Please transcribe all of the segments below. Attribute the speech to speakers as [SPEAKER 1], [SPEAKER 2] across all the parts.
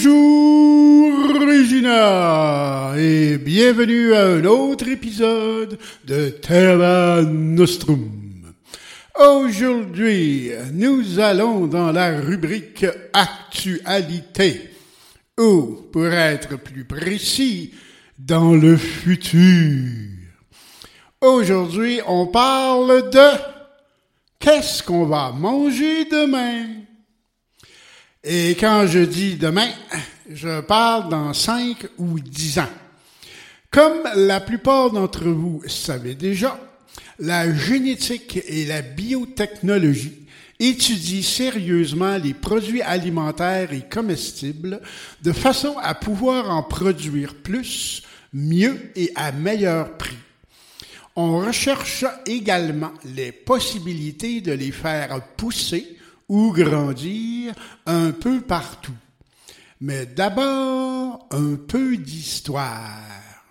[SPEAKER 1] Bonjour Regina et bienvenue à un autre épisode de Terra Nostrum. Aujourd'hui, nous allons dans la rubrique Actualité, ou pour être plus précis, dans le futur. Aujourd'hui, on parle de qu'est-ce qu'on va manger demain? Et quand je dis demain, je parle dans 5 ou 10 ans. Comme la plupart d'entre vous savez déjà, la génétique et la biotechnologie étudient sérieusement les produits alimentaires et comestibles de façon à pouvoir en produire plus, mieux et à meilleur prix. On recherche également les possibilités de les faire pousser ou grandir un peu partout. Mais d'abord, un peu d'histoire.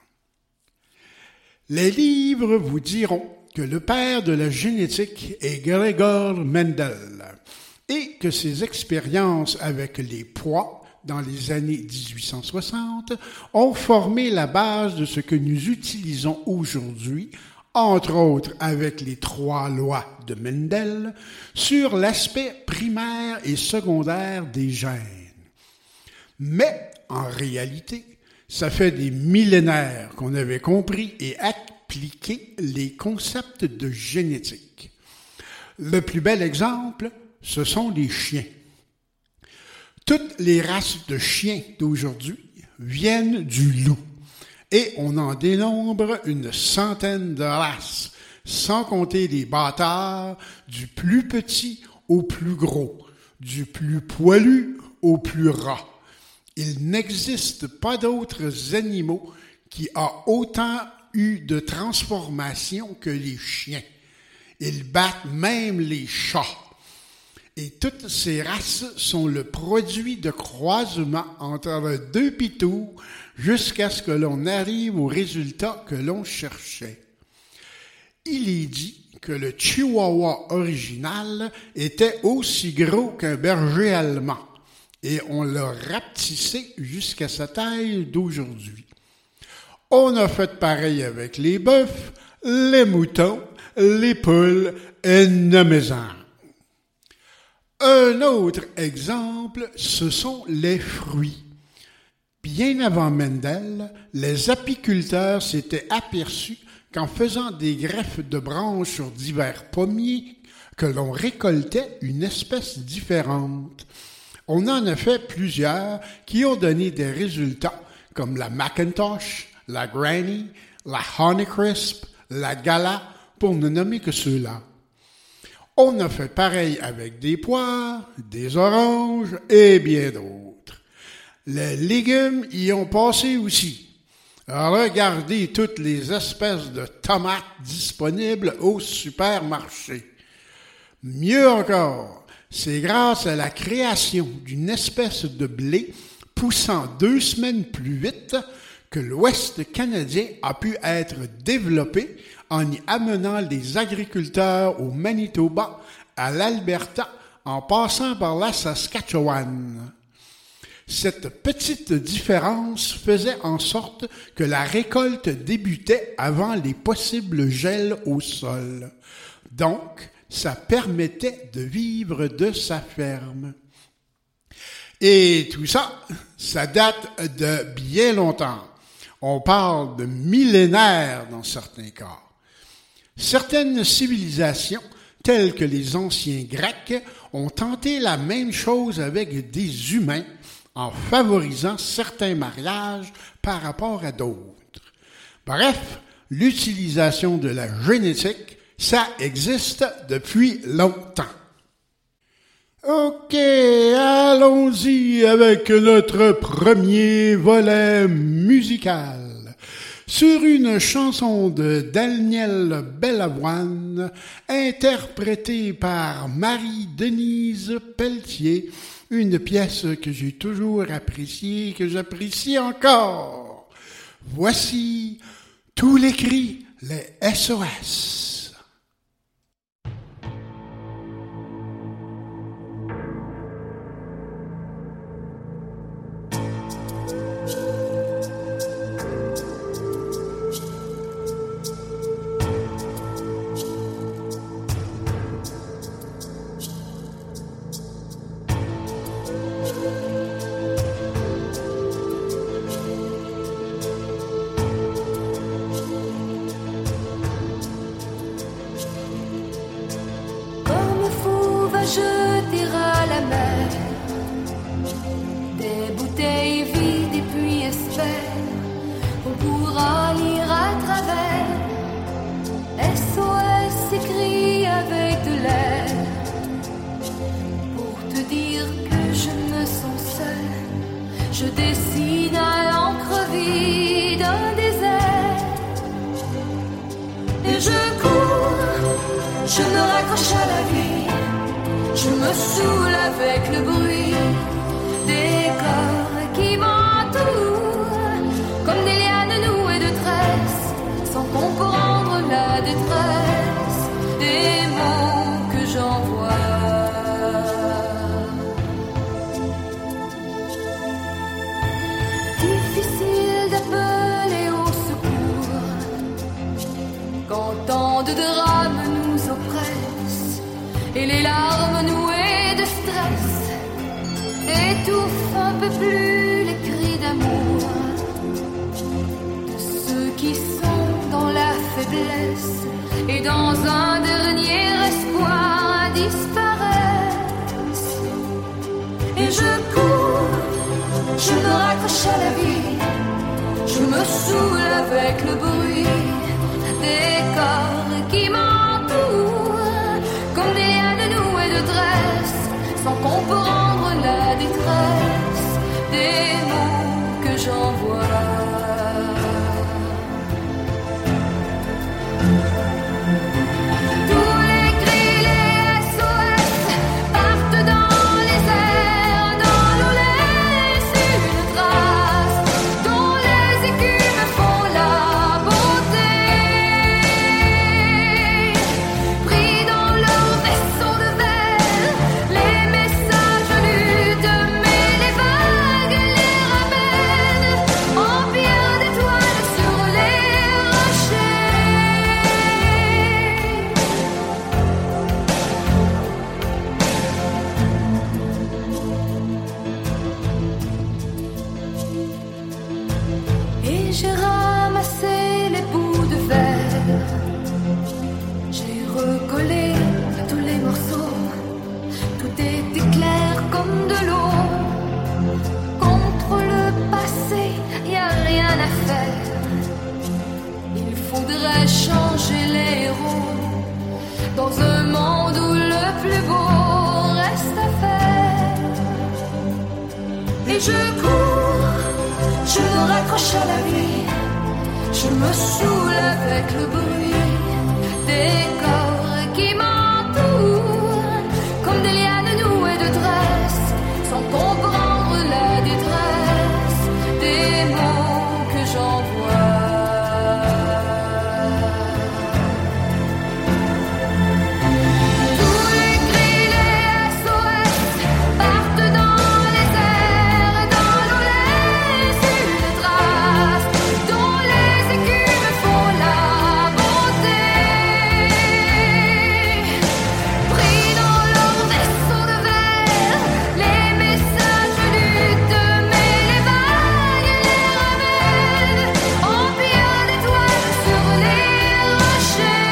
[SPEAKER 1] Les livres vous diront que le père de la génétique est Gregor Mendel et que ses expériences avec les pois dans les années 1860 ont formé la base de ce que nous utilisons aujourd'hui, entre autres avec les 3 lois de Mendel, sur l'aspect primaire et secondaire des gènes. Mais, en réalité, ça fait des millénaires qu'on avait compris et appliqué les concepts de génétique. Le plus bel exemple, ce sont les chiens. Toutes les races de chiens d'aujourd'hui viennent du loup. Et on en dénombre une centaine de races, sans compter les bâtards, du plus petit au plus gros, du plus poilu au plus ras. Il n'existe pas d'autres animaux qui ont autant eu de transformations que les chiens. Ils battent même les chats. Et toutes ces races sont le produit de croisement entre 2 pitous jusqu'à ce que l'on arrive au résultat que l'on cherchait. Il est dit que le Chihuahua original était aussi gros qu'un berger allemand et on l'a rapetissé jusqu'à sa taille d'aujourd'hui. On a fait pareil avec les bœufs, les moutons, les poules et nommez-en. Un autre exemple, ce sont les fruits. Bien avant Mendel, les apiculteurs s'étaient aperçus qu'en faisant des greffes de branches sur divers pommiers, que l'on récoltait une espèce différente. On en a fait plusieurs qui ont donné des résultats comme la Macintosh, la Granny, la Honeycrisp, la Gala, pour ne nommer que ceux-là. On a fait pareil avec des poires, des oranges et bien d'autres. Les légumes y ont passé aussi. Regardez toutes les espèces de tomates disponibles au supermarché. Mieux encore, c'est grâce à la création d'une espèce de blé poussant 2 semaines plus vite que l'Ouest canadien a pu être développé en y amenant les agriculteurs au Manitoba, à l'Alberta, en passant par la Saskatchewan. Cette petite différence faisait en sorte que la récolte débutait avant les possibles gels au sol. Donc, ça permettait de vivre de sa ferme. Et tout ça, ça date de bien longtemps. On parle de millénaires dans certains cas. Certaines civilisations, telles que les anciens Grecs, ont tenté la même chose avec des humains en favorisant certains mariages par rapport à d'autres. Bref, l'utilisation de la génétique, ça existe depuis longtemps. OK, allons-y avec notre premier volet musical. Sur une chanson de Daniel Bellavoine, interprétée par Marie-Denise Pelletier, une pièce que j'ai toujours appréciée, que j'apprécie encore. Voici tous les cris, les SOS.
[SPEAKER 2] je dessine à l'encre vide un désert. Et je cours, je me raccroche à la vie, je me saoule avec le bruit des corps qui m'entourent, comme des lianes nouées de tresses, sans comprendre la détresse des mots que j'envoie. Difficile d'appeler au secours quand tant de drames nous oppressent et les larmes nouées de stress étouffent un peu plus les cris d'amour de ceux qui sont dans la faiblesse et dans un dernier espoir disparaissent. Et je cours, je me raccroche à la vie, je me saoule avec le bruit des corps qui m'entourent, comme des lianes nouées de tresse, sans comprendre la détresse des mots que j'envoie. Tous les cris, les SOS partent dans les airs, dans l'eau laisse une trace, dont les écumes font la beauté. Pris dans leur vaisseau de verre, les messages luttent, mais les vagues les ramènent en pierre d'étoiles sur les rochers. Et j'ai ramassé les bouts de verre, j'ai recollé tous les morceaux, tout était clair comme de l'eau. Contre le passé, y a rien à faire, il faudrait changer les héros dans un monde où le plus beau reste à faire. Et je cours, je me raccroche à la vie, je me saoule avec le bruit des corps qui m'entourent, comme des lianes nouées de tresse, sans comprendre la détresse des mots que j'envoie. Tous les cris, les SOS partent dans les airs, dans l'eau laisse une trace, dont les écumes font la beauté. Pris dans leur vaisseau de verre, les messages luttent, mais les vagues les ramènent en pierre d'étoiles sur les rochers.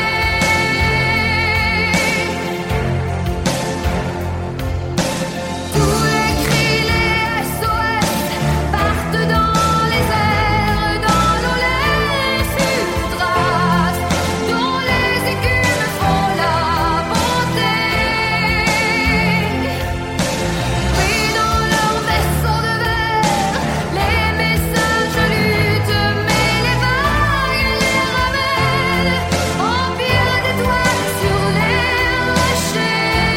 [SPEAKER 2] Tous les cris, les SOS partent dans les airs, dans l'eau laisse une trace, dont les écumes font la beauté. Pris dans leur vaisseau de verre, les messages luttent, mais les vagues les ramènent en pierre d'étoiles sur les rochers.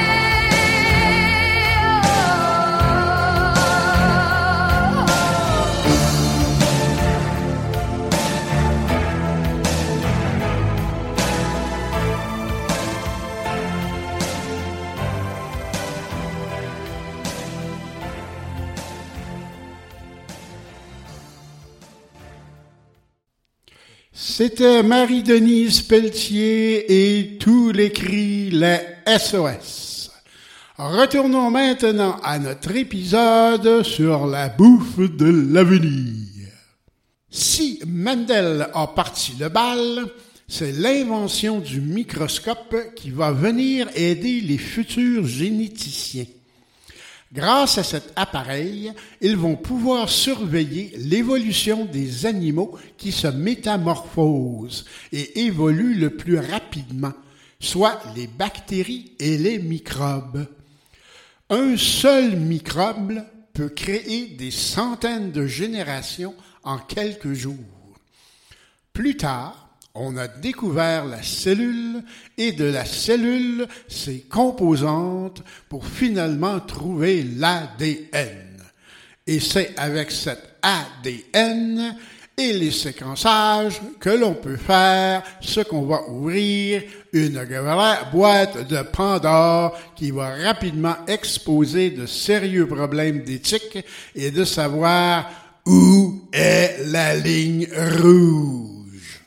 [SPEAKER 1] C'était Marie-Denise Pelletier et tous les cris, les SOS. Retournons maintenant à notre épisode sur la bouffe de l'avenir. Si Mendel a parti le bal, c'est l'invention du microscope qui va venir aider les futurs généticiens. Grâce à cet appareil, ils vont pouvoir surveiller l'évolution des animaux qui se métamorphosent et évoluent le plus rapidement, soit les bactéries et les microbes. Un seul microbe peut créer des centaines de générations en quelques jours. Plus tard, on a découvert la cellule et de la cellule ses composantes pour finalement trouver l'ADN. Et c'est avec cet ADN et les séquençages que l'on peut faire ce qu'on va ouvrir une vraie boîte de Pandore qui va rapidement exposer de sérieux problèmes d'éthique et de savoir où est la ligne rouge.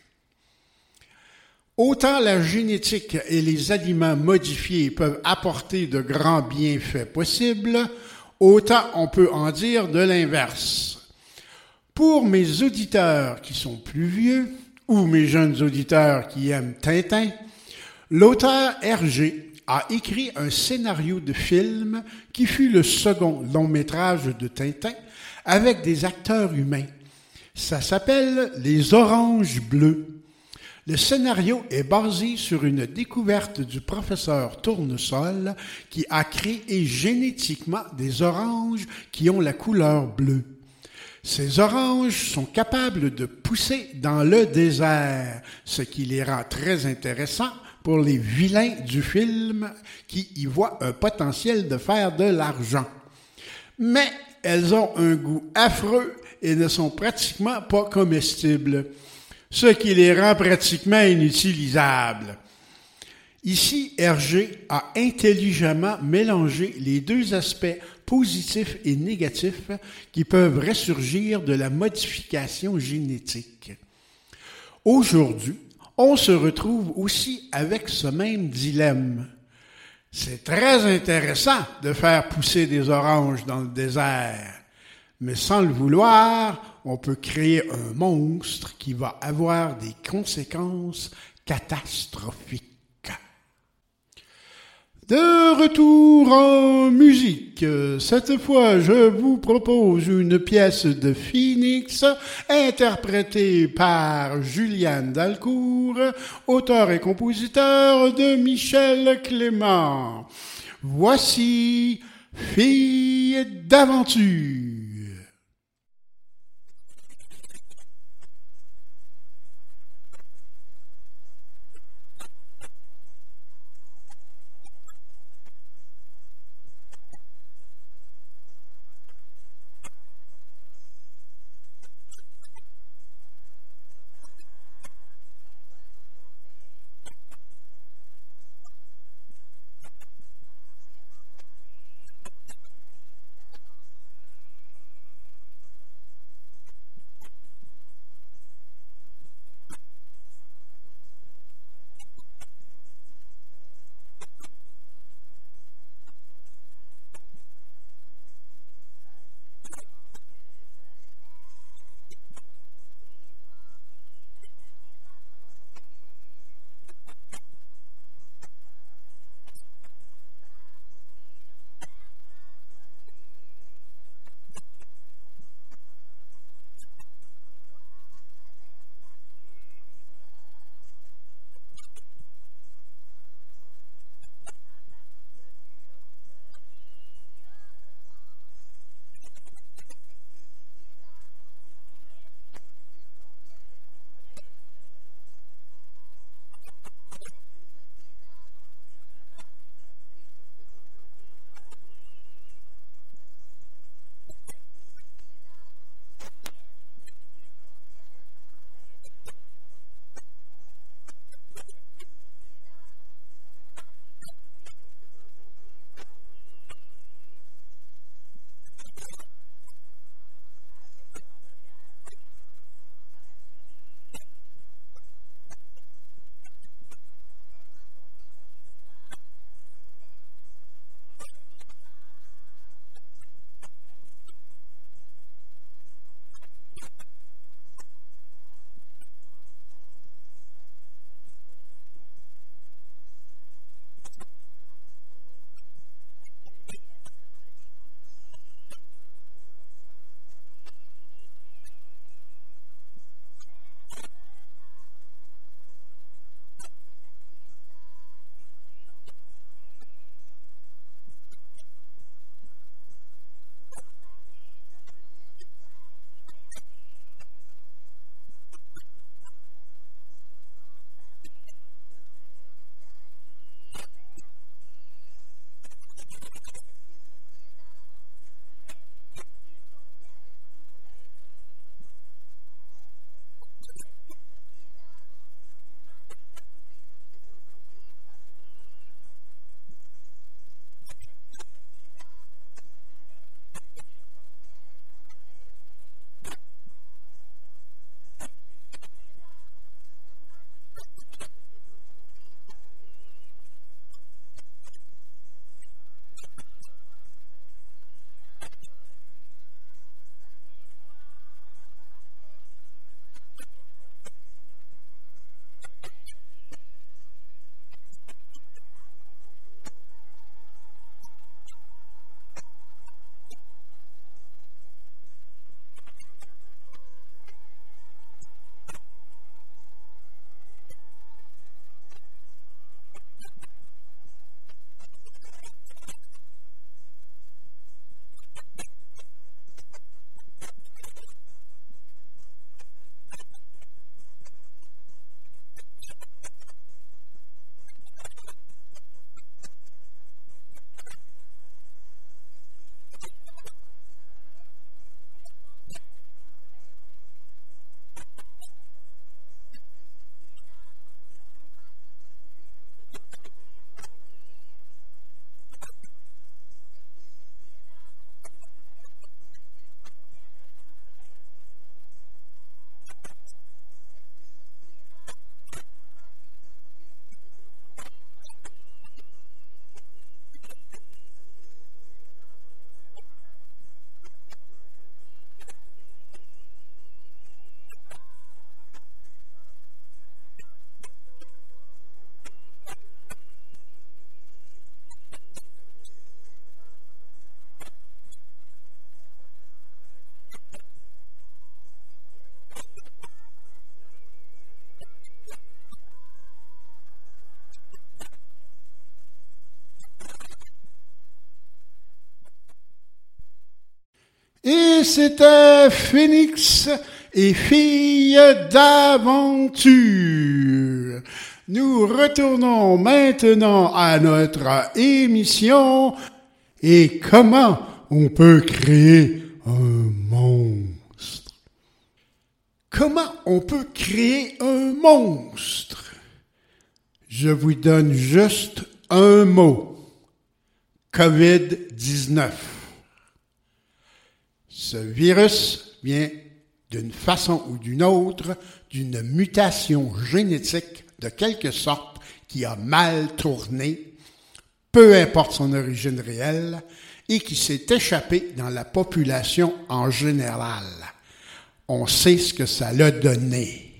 [SPEAKER 1] Autant la génétique et les aliments modifiés peuvent apporter de grands bienfaits possibles, autant on peut en dire de l'inverse. Pour mes auditeurs qui sont plus vieux, ou mes jeunes auditeurs qui aiment Tintin, l'auteur Hergé a écrit un scénario de film qui fut le second long-métrage de Tintin avec des acteurs humains. Ça s'appelle « Les Oranges Bleues ». Le scénario est basé sur une découverte du professeur Tournesol qui a créé génétiquement des oranges qui ont la couleur bleue. Ces oranges sont capables de pousser dans le désert, ce qui les rend très intéressants pour les vilains du film qui y voient un potentiel de faire de l'argent. Mais elles ont un goût affreux et ne sont pratiquement pas comestibles, ce qui les rend pratiquement inutilisables. Ici, Hergé a intelligemment mélangé les deux aspects positifs et négatifs qui peuvent ressurgir de la modification génétique. Aujourd'hui, on se retrouve aussi avec ce même dilemme. C'est très intéressant de faire pousser des oranges dans le désert, mais sans le vouloir, on peut créer un monstre qui va avoir des conséquences catastrophiques. De retour en musique, cette fois je vous propose une pièce de Phoenix interprétée par Juliane Dalcourt, auteur et compositeur de Michel Clément. Voici Fille d'aventure. c'était Phoenix et Fille d'aventure. Nous retournons maintenant à notre émission et comment on peut créer un monstre. Comment on peut créer un monstre? Je vous donne juste un mot. COVID-19. Ce virus vient d'une façon ou d'une autre d'une mutation génétique de quelque sorte qui a mal tourné, peu importe son origine réelle, et qui s'est échappé dans la population en général. On sait ce que ça l'a donné.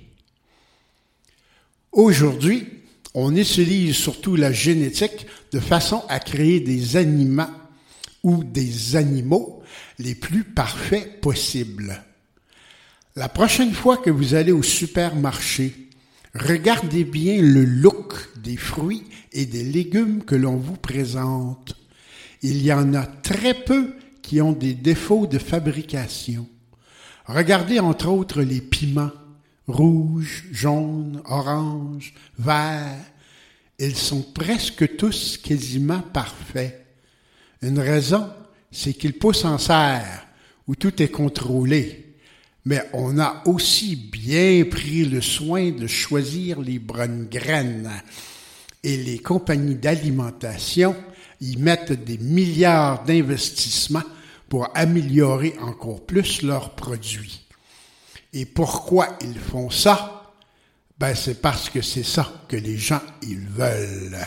[SPEAKER 1] Aujourd'hui, on utilise surtout la génétique de façon à créer des aliments ou des animaux les plus parfaits possibles. La prochaine fois que vous allez au supermarché, regardez bien le look des fruits et des légumes que l'on vous présente. Il y en a très peu qui ont des défauts de fabrication. Regardez entre autres les piments, rouges, jaunes, oranges, verts. Ils sont presque tous quasiment parfaits. Une raison, c'est qu'ils poussent en serre, où tout est contrôlé. Mais on a aussi bien pris le soin de choisir les bonnes graines. Et les compagnies d'alimentation y mettent des milliards d'investissements pour améliorer encore plus leurs produits. Et pourquoi ils font ça? Ben, c'est parce que c'est ça que les gens, ils veulent.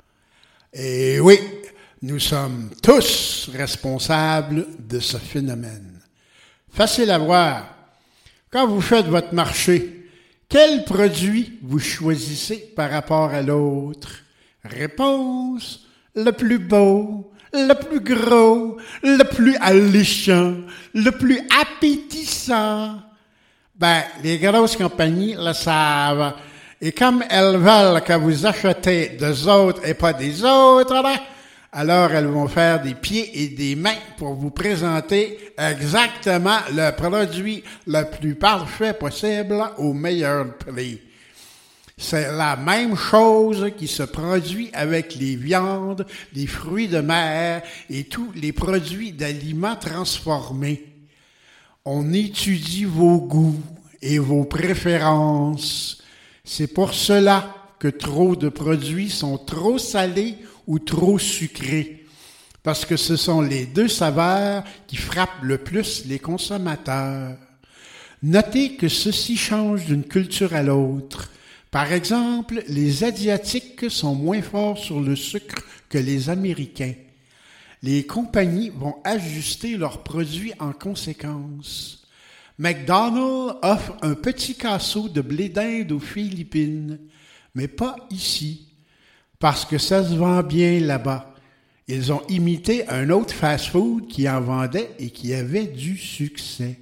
[SPEAKER 1] Et oui, nous sommes tous responsables de ce phénomène. Facile à voir. Quand vous faites votre marché, quel produit vous choisissez par rapport à l'autre? Réponse, le plus beau, le plus gros, le plus alléchant, le plus appétissant. Ben, les grosses compagnies le savent. Et comme elles veulent que vous achetez des autres et pas des autres, alors elles vont faire des pieds et des mains pour vous présenter exactement le produit le plus parfait possible au meilleur prix. C'est la même chose qui se produit avec les viandes, les fruits de mer et tous les produits d'aliments transformés. On étudie vos goûts et vos préférences. C'est pour cela que trop de produits sont trop salés ou trop sucrés, parce que ce sont les deux saveurs qui frappent le plus les consommateurs. Notez que ceci change d'une culture à l'autre. Par exemple, les Asiatiques sont moins forts sur le sucre que les Américains. Les compagnies vont ajuster leurs produits en conséquence. McDonald's offre un petit casseau de blé d'Inde aux Philippines, mais pas ici, parce que ça se vend bien là-bas. Ils ont imité un autre fast-food qui en vendait et qui avait du succès.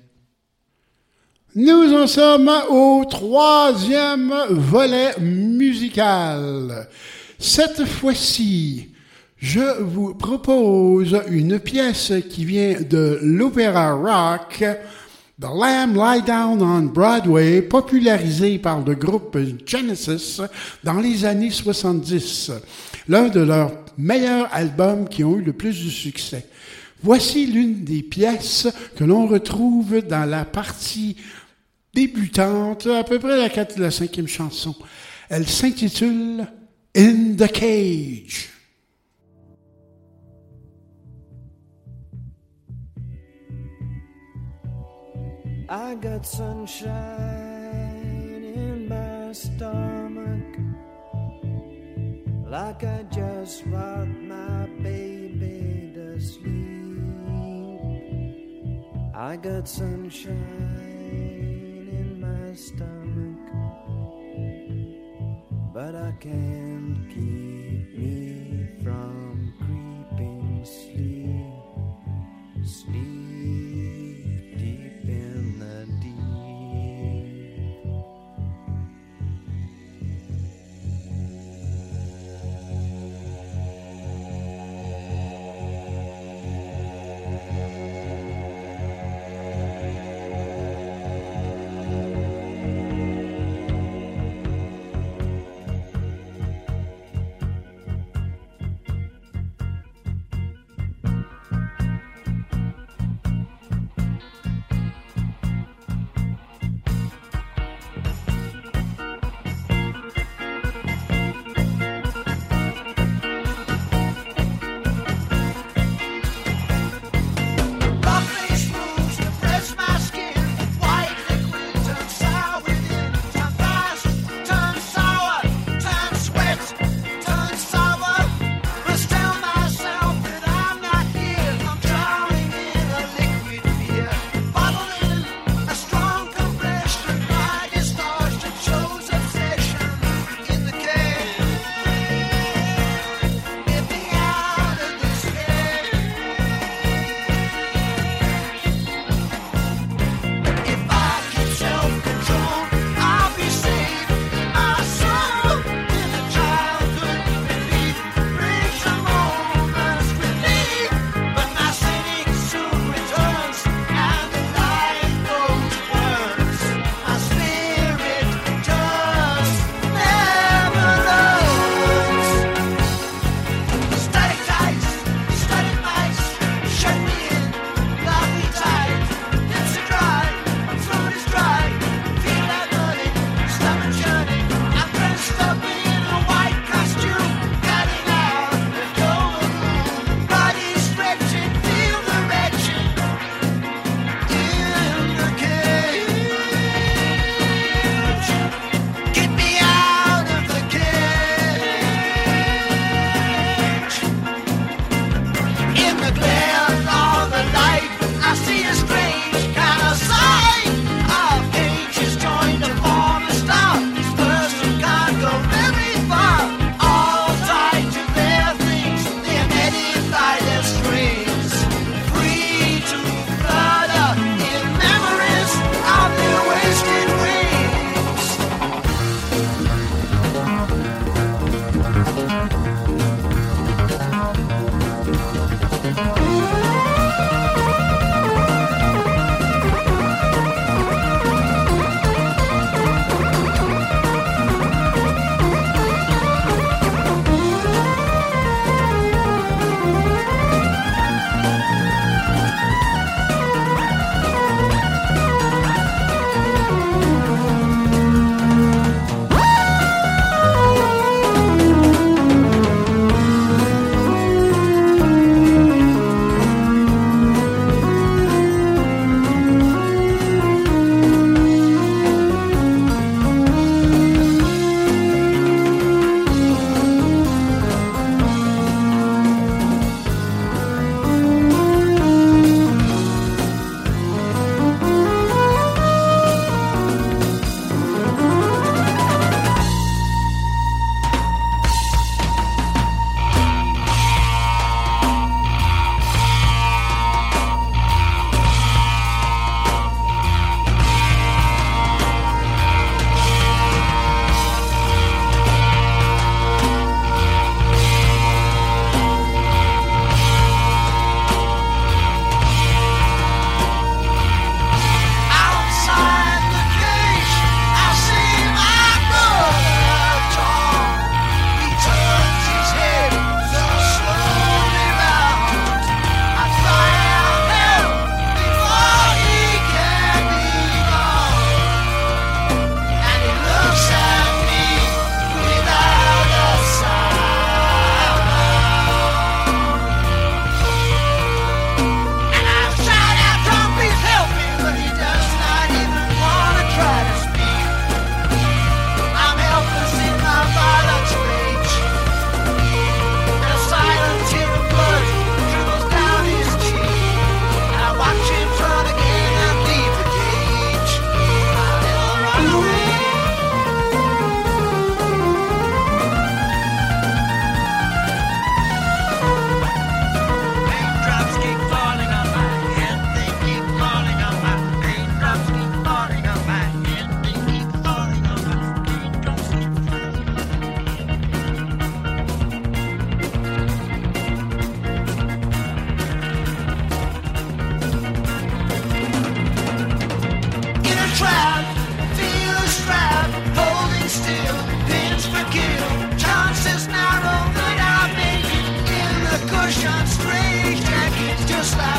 [SPEAKER 1] Nous en sommes au troisième volet musical. Cette fois-ci, je vous propose une pièce qui vient de l'opéra rock The Lamb Lie Down on Broadway, popularisé par le groupe Genesis dans les années 70, l'un de leurs meilleurs albums qui ont eu le plus de succès. Voici l'une des pièces que l'on retrouve dans la partie débutante, à peu près la cinquième chanson. Elle s'intitule « In the Cage ».
[SPEAKER 3] I got sunshine in my stomach, like I just rocked my baby to sleep. I got sunshine in my stomach, but I can't keep me from creeping sleep, sleep deep in the deep.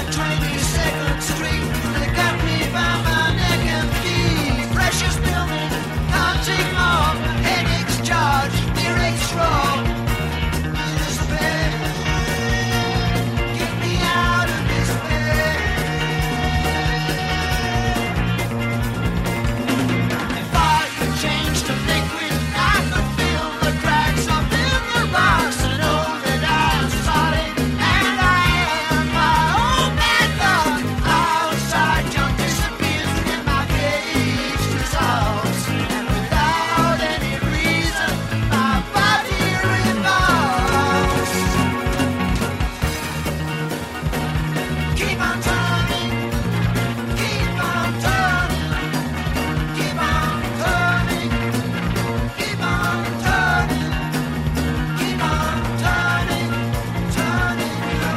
[SPEAKER 4] 22nd Street. They got me by my neck and feet. Precious building, can't take more. Headaches charge, lyrics raw. Despair, get me out of despair. If I could change to liquid, I could feel the cracks up in the rocks. I know that I'm solid and I am my own bad luck. Outside junk disappears and my cage dissolves. And without any reason, my body revolves. Keep on turning, keep on turning, keep on turning, keep on turning, keep on turning, turning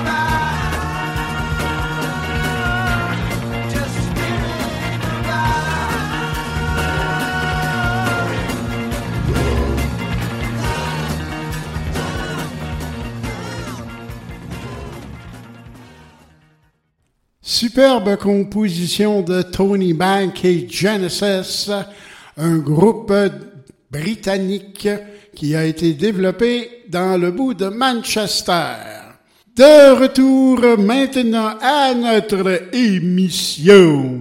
[SPEAKER 4] around, just spinning
[SPEAKER 1] Superbe composition de Tony Bank et Genesis, un groupe britannique qui a été développé dans le bout de Manchester. De retour maintenant à notre émission.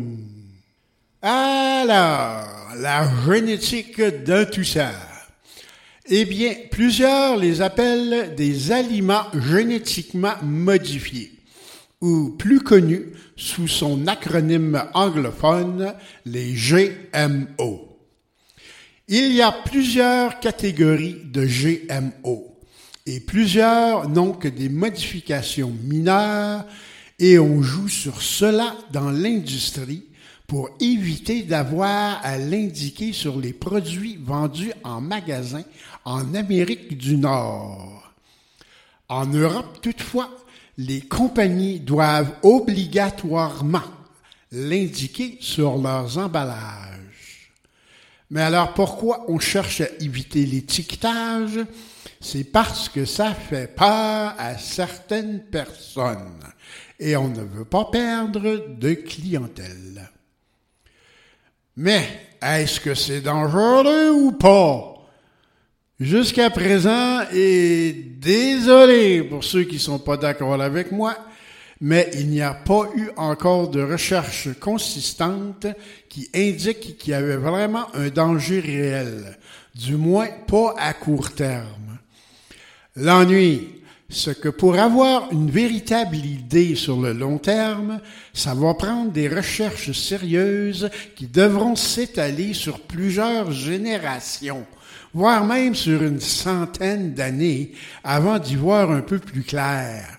[SPEAKER 1] Alors, la génétique de tout ça. Eh bien, plusieurs les appellent des aliments génétiquement modifiés, ou plus connus sous son acronyme anglophone, les GMO. Il y a plusieurs catégories de GMO, et plusieurs n'ont que des modifications mineures, et on joue sur cela dans l'industrie pour éviter d'avoir à l'indiquer sur les produits vendus en magasin en Amérique du Nord. En Europe, toutefois, les compagnies doivent obligatoirement l'indiquer sur leurs emballages. Mais alors pourquoi on cherche à éviter l'étiquetage? C'est parce que ça fait peur à certaines personnes et on ne veut pas perdre de clientèle. Mais est-ce que c'est dangereux ou pas? Jusqu'à présent, et désolé pour ceux qui ne sont pas d'accord avec moi, mais il n'y a pas eu encore de recherche consistante qui indique qu'il y avait vraiment un danger réel, du moins pas à court terme. L'ennui, c'est que pour avoir une véritable idée sur le long terme, ça va prendre des recherches sérieuses qui devront s'étaler sur plusieurs générations, voire même sur une centaine d'années, avant d'y voir un peu plus clair.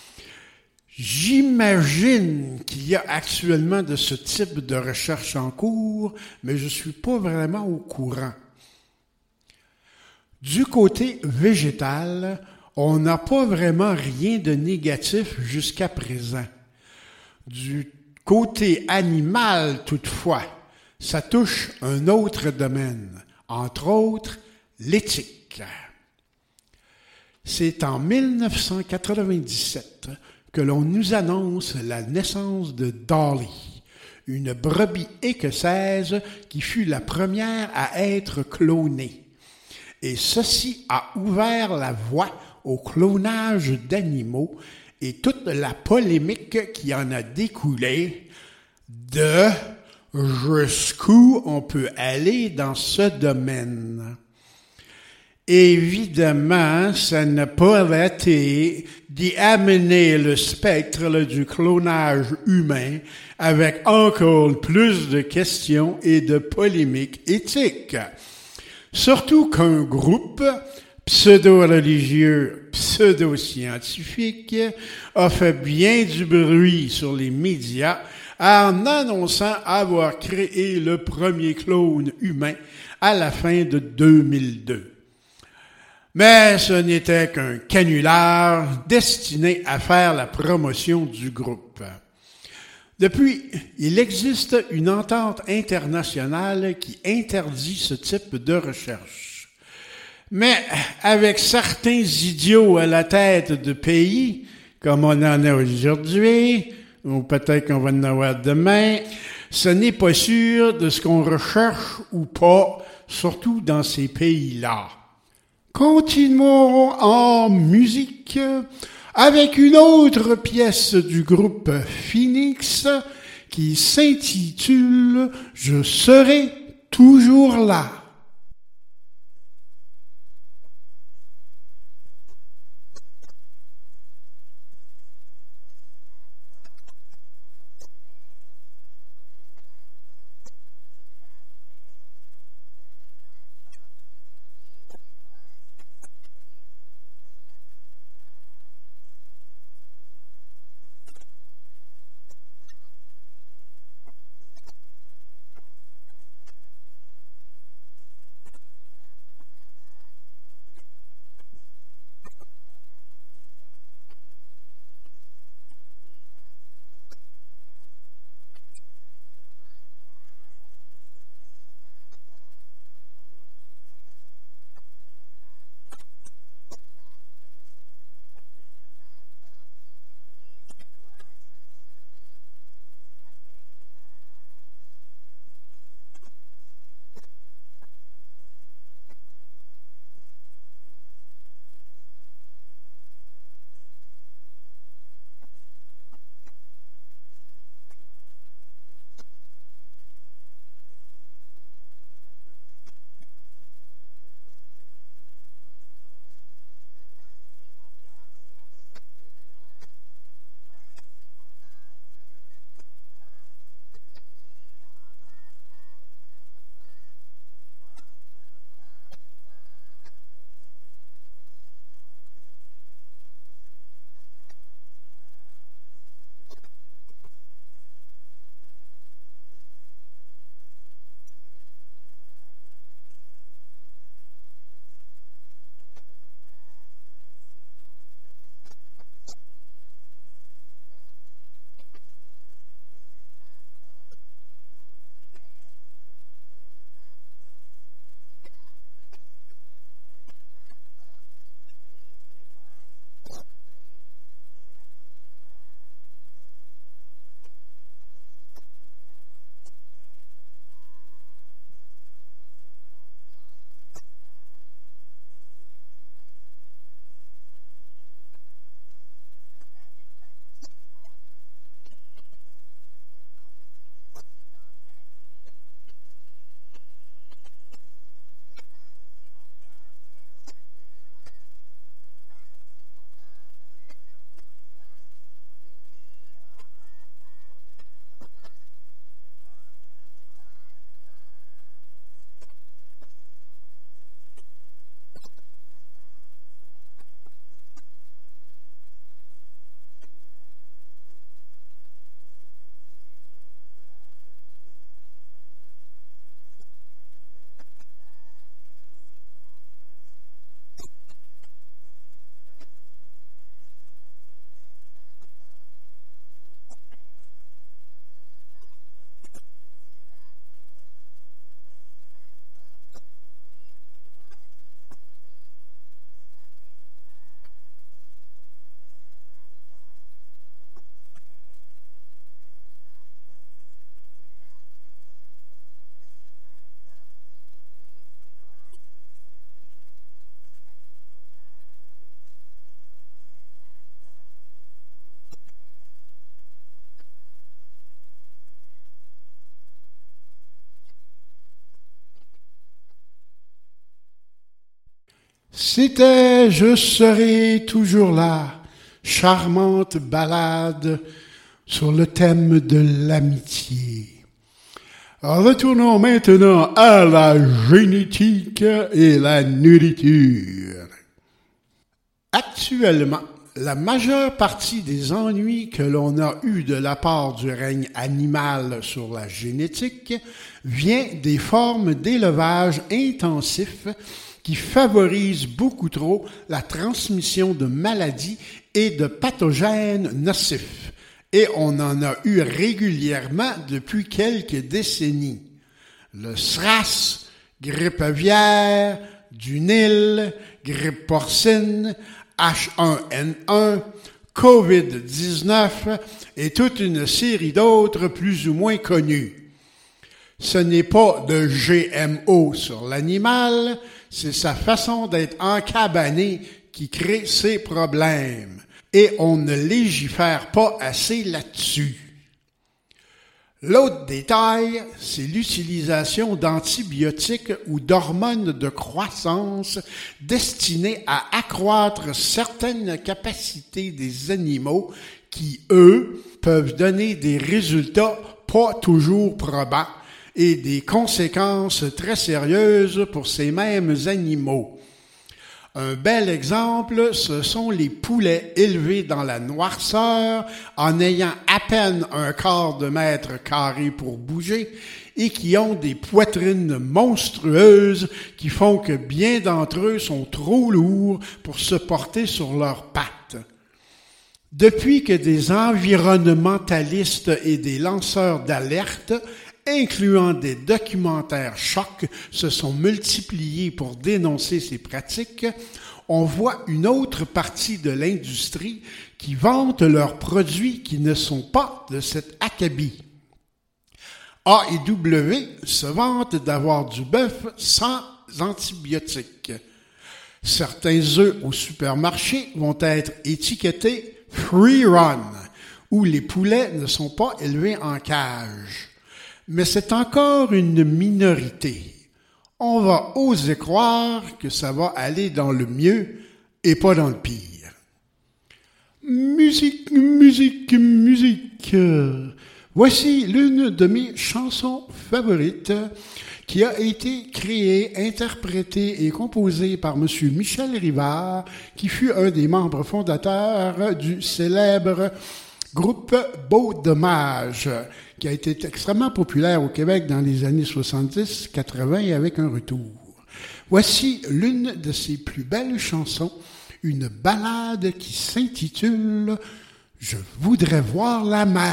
[SPEAKER 1] J'imagine qu'il y a actuellement de ce type de recherche en cours, mais je ne suis pas vraiment au courant. Du côté végétal, on n'a pas vraiment rien de négatif jusqu'à présent. Du côté animal, toutefois, ça touche un autre domaine, entre autres l'éthique. C'est en 1997 que l'on nous annonce la naissance de Dolly, une brebis écossaise qui fut la première à être clonée. Et ceci a ouvert la voie au clonage d'animaux et toute la polémique qui en a découlé de jusqu'où on peut aller dans ce domaine. Évidemment, ça n'a pas été d'y amener le spectre du clonage humain avec encore plus de questions et de polémiques éthiques. Surtout qu'un groupe pseudo-religieux, pseudo-scientifique a fait bien du bruit sur les médias en annonçant avoir créé le premier clone humain à la fin de 2002. Mais ce n'était qu'un canular destiné à faire la promotion du groupe. Depuis, il existe une entente internationale qui interdit ce type de recherche. Mais avec certains idiots à la tête de pays, comme on en a aujourd'hui, ou peut-être qu'on va en avoir demain, ce n'est pas sûr de ce qu'on recherche ou pas, surtout dans ces pays-là. Continuons en musique avec une autre pièce du groupe Phoenix qui s'intitule « Je serai toujours là ». C'était « Je serai toujours là », charmante ballade sur le thème de l'amitié. Retournons maintenant à la génétique et la nourriture. Actuellement, la majeure partie des ennuis que l'on a eus de la part du règne animal sur la génétique vient des formes d'élevage intensif qui favorisent beaucoup trop la transmission de maladies et de pathogènes nocifs. Et on en a eu régulièrement depuis quelques décennies. Le SRAS, grippe aviaire, du Nil, grippe porcine, H1N1, COVID-19 et toute une série d'autres plus ou moins connus. Ce n'est pas de GMO sur l'animal, c'est sa façon d'être encabané qui crée ces problèmes. Et on ne légifère pas assez là-dessus. L'autre détail, c'est l'utilisation d'antibiotiques ou d'hormones de croissance destinées à accroître certaines capacités des animaux qui, eux, peuvent donner des résultats pas toujours probants et des conséquences très sérieuses pour ces mêmes animaux. Un bel exemple, ce sont les poulets élevés dans la noirceur en ayant à peine un quart de mètre carré pour bouger et qui ont des poitrines monstrueuses qui font que bien d'entre eux sont trop lourds pour se porter sur leurs pattes. Depuis que des environnementalistes et des lanceurs d'alerte, incluant des documentaires chocs, se sont multipliés pour dénoncer ces pratiques, on voit une autre partie de l'industrie qui vante leurs produits qui ne sont pas de cet acabit. A&W se vante d'avoir du bœuf sans antibiotiques. Certains œufs au supermarché vont être étiquetés « free run » où les poulets ne sont pas élevés en cage. Mais c'est encore une minorité. On va oser croire que ça va aller dans le mieux et pas dans le pire. Musique, musique, musique. Voici l'une de mes chansons favorites qui a été créée, interprétée et composée par M. Michel Rivard, qui fut un des membres fondateurs du célèbre groupe Beau Dommage, qui a été extrêmement populaire au Québec dans les années 70-80 avec un retour. Voici l'une de ses plus belles chansons, une ballade qui s'intitule « Je voudrais voir la mer ».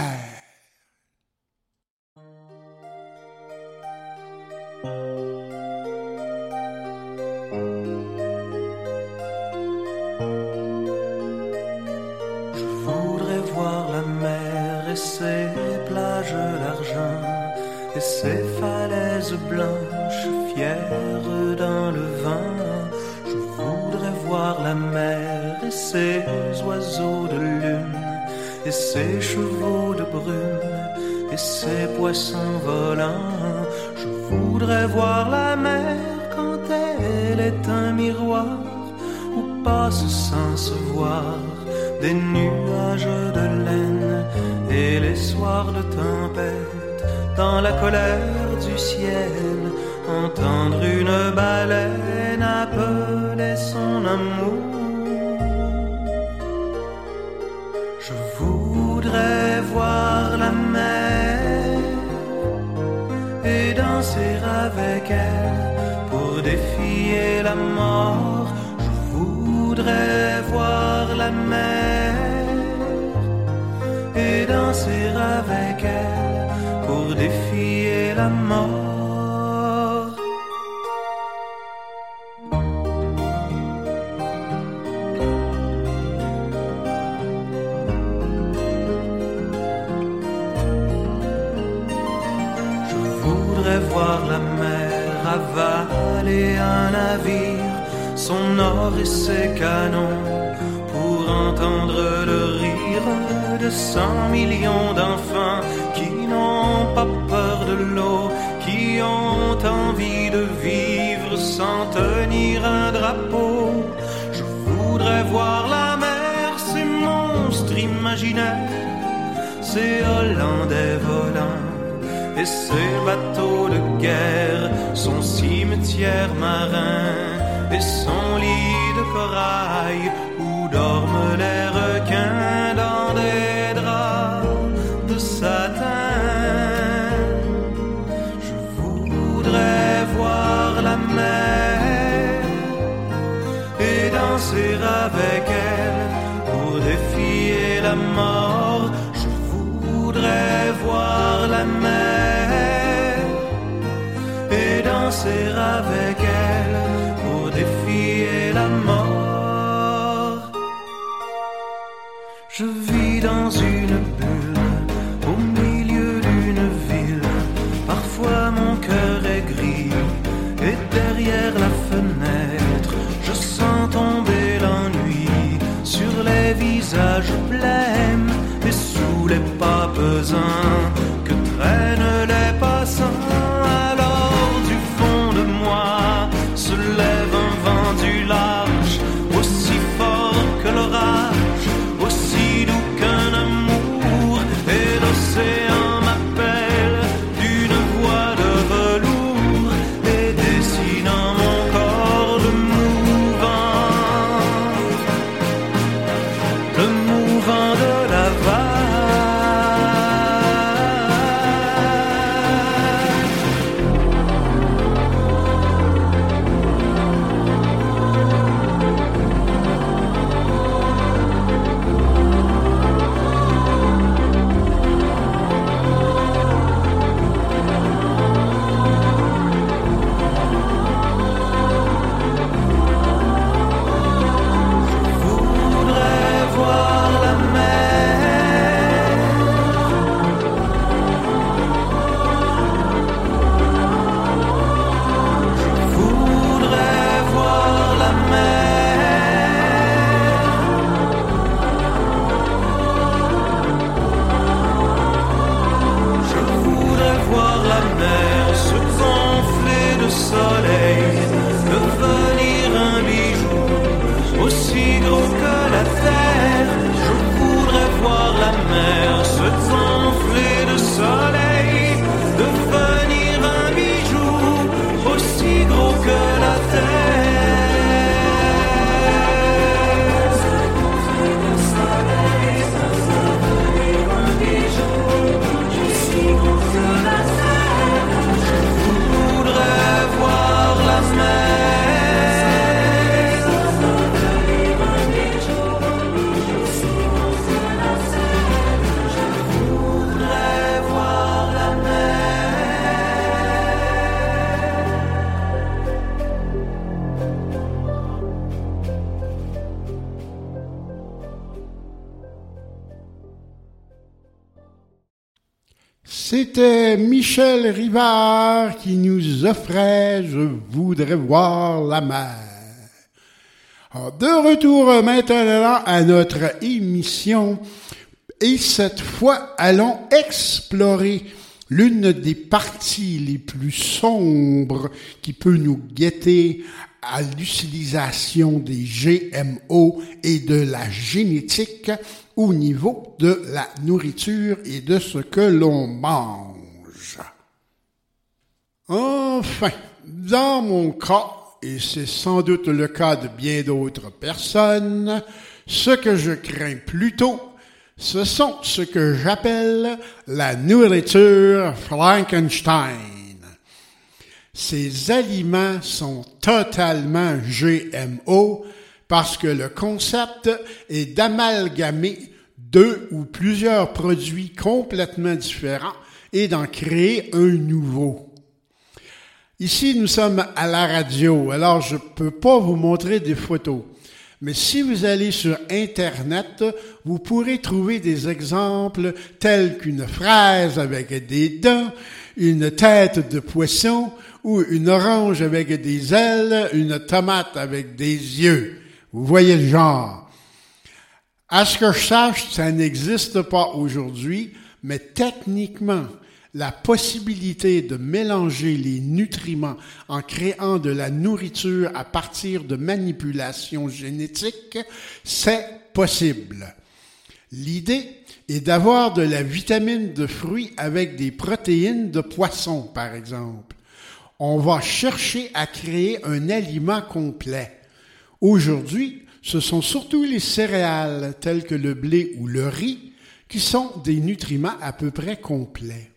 [SPEAKER 5] Ses plages d'argent et ses falaises blanches fières dans le vent. Je voudrais voir la mer et ses oiseaux de lune et ses chevaux de brume et ses poissons volants. Je voudrais voir la mer quand elle est un miroir où passent sans se voir des nuages de laine et les soirs de tempête dans la colère du ciel, entendre une baleine appeler son amour. Je voudrais voir la mer et danser avec elle pour défier la mort. Je voudrais voir la mer et danser avec elle pour défier la mort. Je voudrais voir la mer avaler un navire, son or et ses canons, pour entendre le rire de 100 millions d'enfants qui n'ont pas peur de l'eau, qui ont envie de vivre sans tenir un drapeau. Je voudrais voir la mer, ces monstres imaginaires, ces Hollandais volants et ces bateaux de guerre, son cimetière marin et son lit de corail où dorment les requins dans des draps de satin. Je voudrais voir la mer et danser avec elle pour défier la mort. Je voudrais voir la mer et danser avec elle pour défier la mort. sein que traînent les passants. Alors du fond de moi se lève un vent du large, aussi fort que l'orage, aussi doux qu'un amour, et l'océan m'appelle d'une voix de velours et dessine en mon corps le mouvant de la vague.
[SPEAKER 1] C'était Michel Rivard qui nous offrait « Je voudrais voir la mer ». Alors, de retour maintenant à notre émission et cette fois, allons explorer l'une des parties les plus sombres qui peut nous guetter à l'utilisation des GMO et de la génétique au niveau de la nourriture et de ce que l'on mange. Enfin, dans mon cas, et c'est sans doute le cas de bien d'autres personnes, ce que je crains plutôt, ce sont ce que j'appelle la nourriture Frankenstein. Ces aliments sont totalement GMO parce que le concept est d'amalgamer deux ou plusieurs produits complètement différents et d'en créer un nouveau. Ici, nous sommes à la radio, alors je peux pas vous montrer des photos. Mais si vous allez sur Internet, vous pourrez trouver des exemples tels qu'une fraise avec des dents, une tête de poisson ou une orange avec des ailes, une tomate avec des yeux. Vous voyez le genre. À ce que je sache, ça n'existe pas aujourd'hui, mais techniquement, la possibilité de mélanger les nutriments en créant de la nourriture à partir de manipulations génétiques, c'est possible. L'idée est d'avoir de la vitamine de fruits avec des protéines de poisson, par exemple. On va chercher à créer un aliment complet. Aujourd'hui, ce sont surtout les céréales, telles que le blé ou le riz, qui sont des nutriments à peu près complets.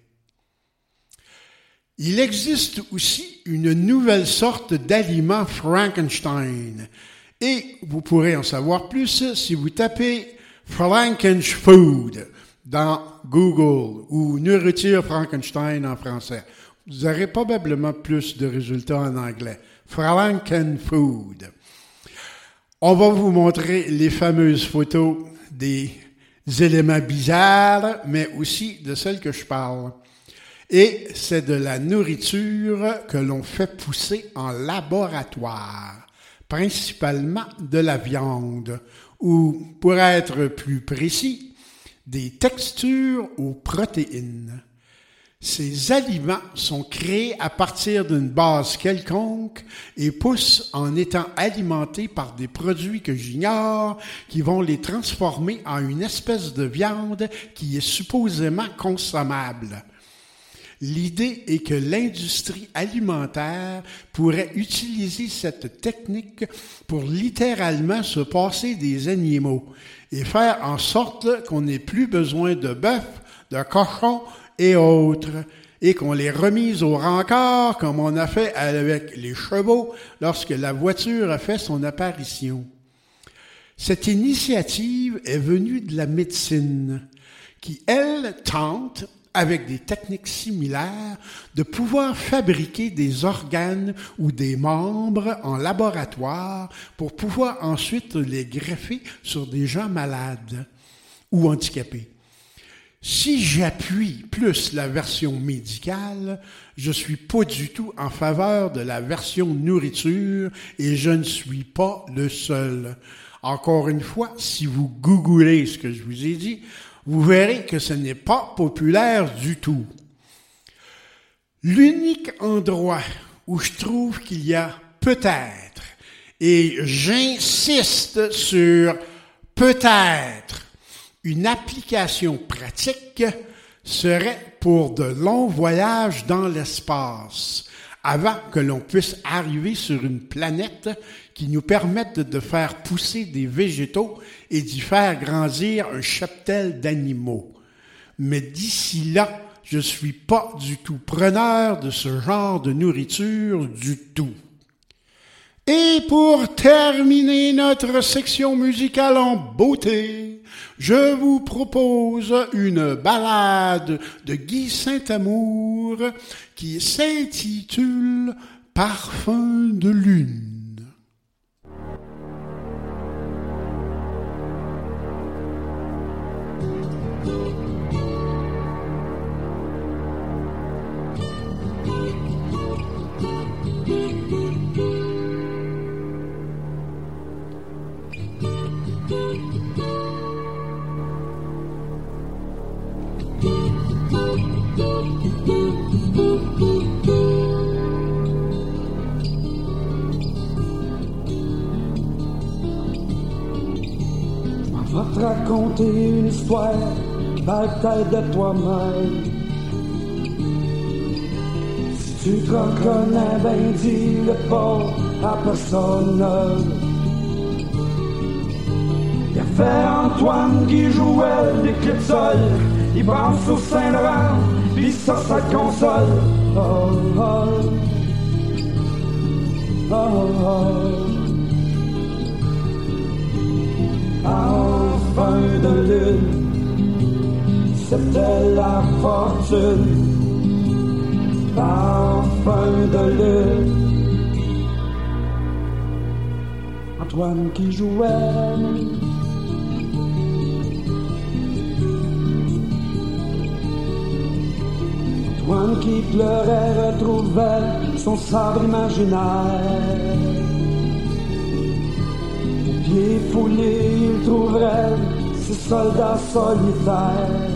[SPEAKER 1] Il existe aussi une nouvelle sorte d'aliment Frankenstein, et vous pourrez en savoir plus si vous tapez Frankenfood dans Google ou nourriture Frankenstein en français. Vous aurez probablement plus de résultats en anglais. Frankenfood. On va vous montrer les fameuses photos des éléments bizarres, mais aussi de celles que je parle. Et c'est de la nourriture que l'on fait pousser en laboratoire, principalement de la viande, ou pour être plus précis, des textures aux protéines. Ces aliments sont créés à partir d'une base quelconque et poussent en étant alimentés par des produits que j'ignore qui vont les transformer en une espèce de viande qui est supposément consommable. L'idée est que l'industrie alimentaire pourrait utiliser cette technique pour littéralement se passer des animaux et faire en sorte qu'on n'ait plus besoin de bœuf, de cochon et autres, et qu'on les remise au rencard comme on a fait avec les chevaux lorsque la voiture a fait son apparition. Cette initiative est venue de la médecine, qui, elle, tente, avec des techniques similaires, de pouvoir fabriquer des organes ou des membres en laboratoire pour pouvoir ensuite les greffer sur des gens malades ou handicapés. Si j'appuie plus la version médicale, je suis pas du tout en faveur de la version nourriture et je ne suis pas le seul. Encore une fois, si vous googlez ce que je vous ai dit, vous verrez que ce n'est pas populaire du tout. L'unique endroit où je trouve qu'il y a peut-être, et j'insiste sur peut-être, une application pratique serait pour de longs voyages dans l'espace, avant que l'on puisse arriver sur une planète qui nous permette de faire pousser des végétaux et d'y faire grandir un cheptel d'animaux. Mais d'ici là, je suis pas du tout preneur de ce genre de nourriture du tout. Et pour terminer notre section musicale en beauté, je vous propose une ballade de Guy Saint-Amour qui s'intitule « Parfum de lune ».
[SPEAKER 6] Je vais te raconter une histoire qui va peut-être de toi-même. Si tu te reconnais, ben dis-le pas à personne. Il a fait Antoine qui jouait des clés de sol. Il pense au Saint-Laurent, pis ça te console. Oh, oh, oh, oh. Parfum de lune, c'était la fortune. Parfum de lune, Antoine qui jouait. Antoine qui pleurait retrouvait son sabre imaginaire. Pieds foulés, il trouverait ses soldats solitaires.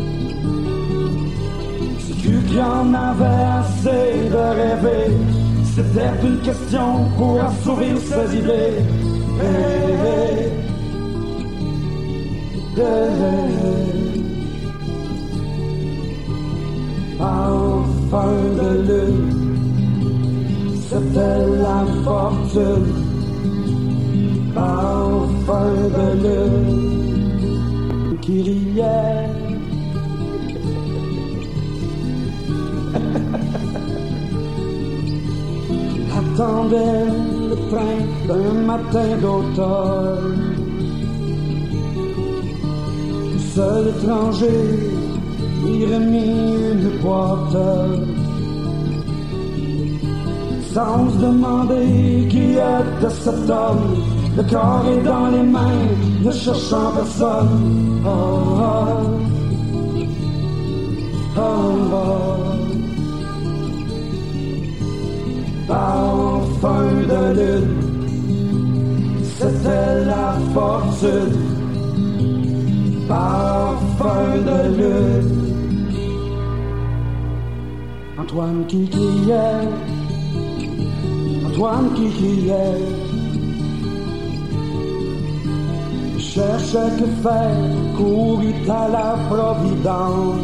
[SPEAKER 6] Si tu qui en avais assez de rêver, c'était une question pour assouvir ses idées. Hey, hey, hey, hey. Parfum de lune, c'était la fortune. Parfum de lune qui riait. Attendait le train d'un matin d'automne. Seul étranger, il remit une boîte. Sans se demander qui était cet homme. Le corps est dans les mains, ne cherchant personne. Oh, oh, oh, oh. Parfum de lune, c'était la fortune. Parfum feu de lune. Antoine qui criait, Antoine qui criait, cherchait que faire, courit à la Providence.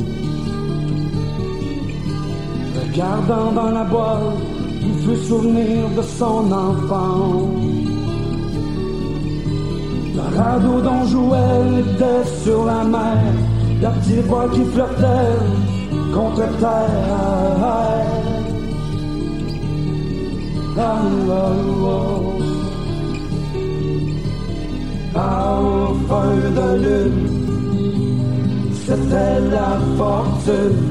[SPEAKER 6] Regardant dans la boîte, il fut souvenir de son enfance. Le radeau dont jouait était sur la mer, la petite voix qui flottait contre terre. Au feu de lune, c'était la fortune.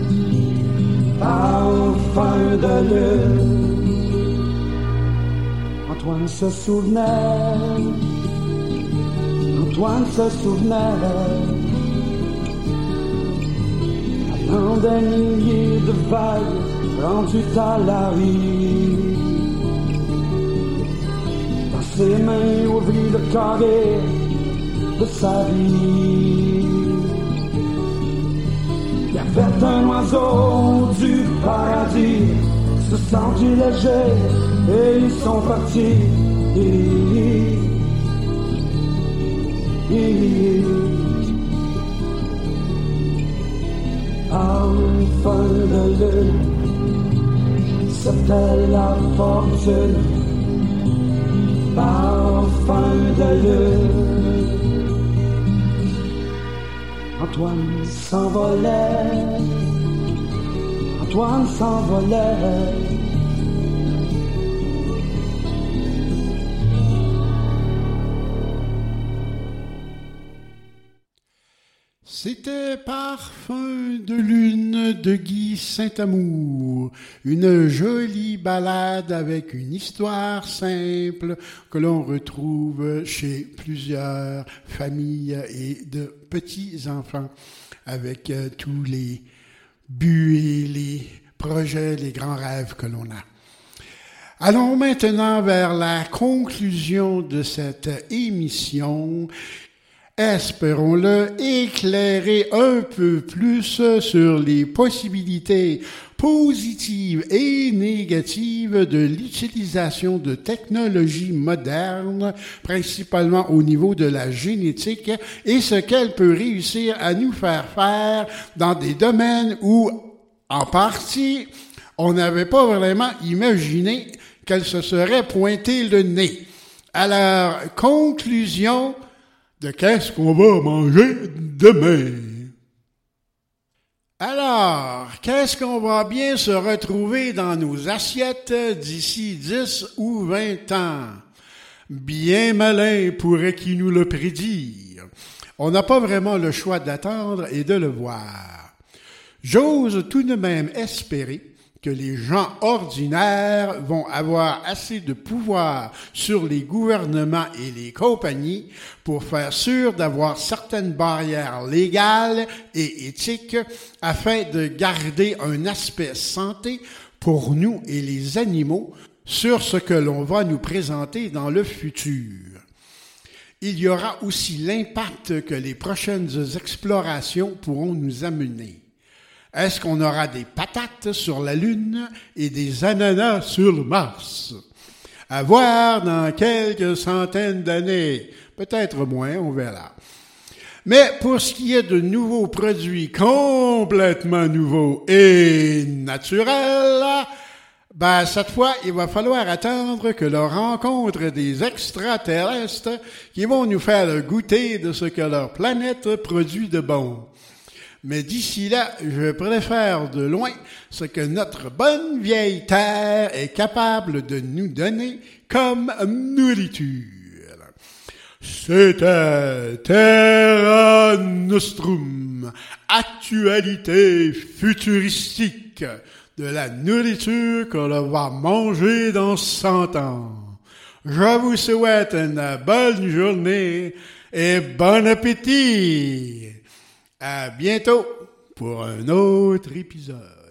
[SPEAKER 6] Au feu de lune, Antoine se souvenait, Antoine se souvenait, allant des milliers de vagues rendues à la rive. Dans ses mains, il ouvrit le carré de sa vie. Il y avait un oiseau du paradis, se sentit léger et ils sont partis. Au feu de lune, c'était la fortune. Au feu de lune, Antoine s'envolait, Antoine s'envolait.
[SPEAKER 1] C'était Parfum de lune de Guy Saint-Amour, une jolie ballade avec une histoire simple que l'on retrouve chez plusieurs familles et de petits-enfants, avec tous les buts et les projets, les grands rêves que l'on a. Allons maintenant vers la conclusion de cette émission. Espérons-le, éclairer un peu plus sur les possibilités positives et négatives de l'utilisation de technologies modernes, principalement au niveau de la génétique, et ce qu'elle peut réussir à nous faire faire dans des domaines où, en partie, on n'avait pas vraiment imaginé qu'elle se serait pointée le nez. Alors, conclusion de qu'est-ce qu'on va manger demain. Alors, qu'est-ce qu'on va bien se retrouver dans nos assiettes d'ici 10 ou 20 ans? Bien malin pourrait qui nous le prédire. On n'a pas vraiment le choix d'attendre et de le voir. J'ose tout de même espérer que les gens ordinaires vont avoir assez de pouvoir sur les gouvernements et les compagnies pour faire sûr d'avoir certaines barrières légales et éthiques afin de garder un aspect santé pour nous et les animaux sur ce que l'on va nous présenter dans le futur. Il y aura aussi l'impact que les prochaines explorations pourront nous amener. Est-ce qu'on aura des patates sur la Lune et des ananas sur Mars? À voir dans quelques centaines d'années. Peut-être moins, on verra. Mais pour ce qui est de nouveaux produits complètement nouveaux et naturels, cette fois, il va falloir attendre que l'on rencontre des extraterrestres qui vont nous faire goûter de ce que leur planète produit de bon. Mais d'ici là, je préfère de loin ce que notre bonne vieille Terre est capable de nous donner comme nourriture. C'était Terra Nostrum, actualité futuristique de la nourriture que l'on va manger dans 100 ans. Je vous souhaite une bonne journée et bon appétit. À bientôt pour un autre épisode.